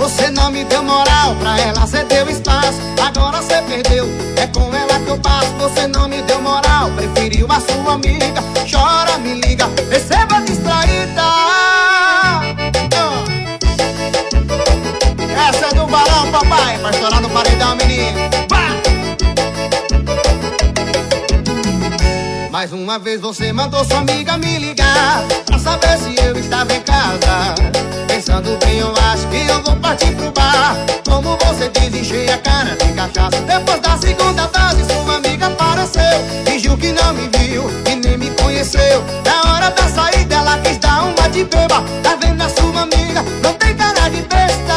Você não me deu moral, pra ela cê deu espaço. Agora cê perdeu, é com ela que eu passo. Você não me deu moral, preferiu a sua amiga. Chora, me liga, receba distraída. Essa é do balão, papai, pra estourar no paredão, menino. Mais uma vez você mandou sua amiga me ligar pra saber se eu estava em casa. Pensando bem, eu acho que eu vou partir pro bar. Como você diz, enchei a cara de cachaça. Depois da segunda dose, sua amiga apareceu. Fingiu que não me viu e nem me conheceu. Na hora da saída, ela quis dar uma de beba. Tá vendo a sua amiga? Não tem cara de besta.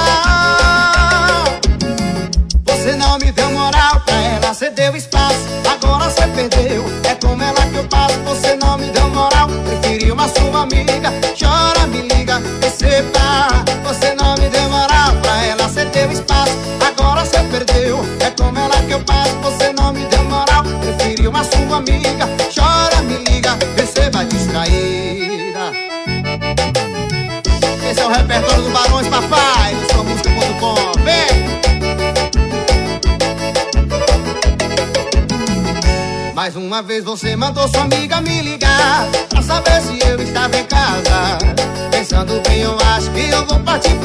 Você não me deu moral, pra ela cê deu espaço. Agora cê perdeu, é com ela que eu passo. Você não me deu moral, preferiu a sua amiga. Chora, me liga, receba. Você não me deu moral, pra ela cê deu espaço. Agora cê perdeu, é com ela que eu passo. Você não me deu moral, preferiu a sua amiga. Chora, me liga, receba distraída. Esse é o repertório do Barões, papai, do somusca.com. Vem! Mais uma vez você mandou sua amiga me ligar pra saber se eu estava em casa. Pensando bem, eu acho que eu vou partir